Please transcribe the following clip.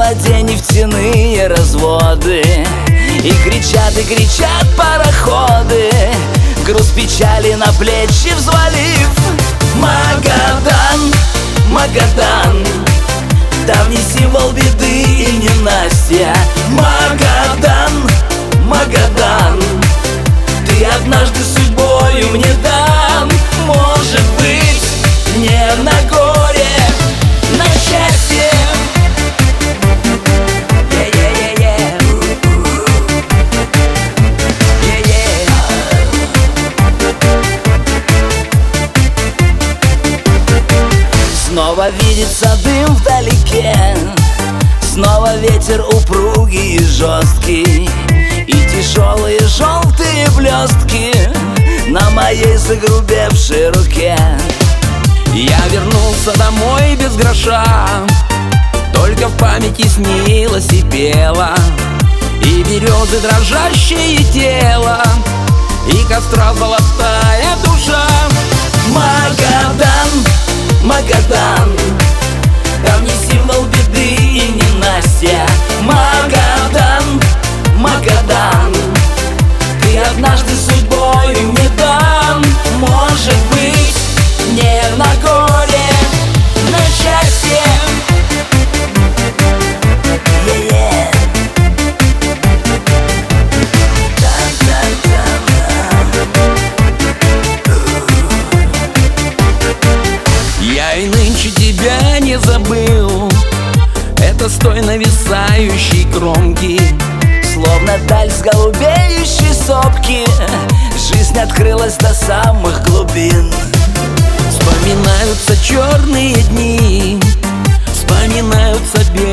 воде нефтяные разводы, и кричат пароходы, груз печали на плечи взвалив. Магадан, Магадан, давний символ беды и ненастья. Магадан, Магадан, ты однажды судьбою мне дан. Может быть, не на горе, на счастье. Снова видится дым вдалеке, снова ветер упругий и жесткий, и тяжелые желтые блестки на моей загрубевшей руке. Я вернулся домой без гроша, только в памяти снилось и пело, и березы дрожащее тело, и костра золотая душа. Магадан, Магадан, давний символ беды и ненастья. Магадан, Магадан, ты однажды судьбою мне дан. Может быть, не на горе, на счастье. Я и нынче тебя не забыл, это с той нависающей кромки, Словно даль с голубеющей сопки, жизнь открылась до самых глубин. вспоминаются черные дни, вспоминаются белые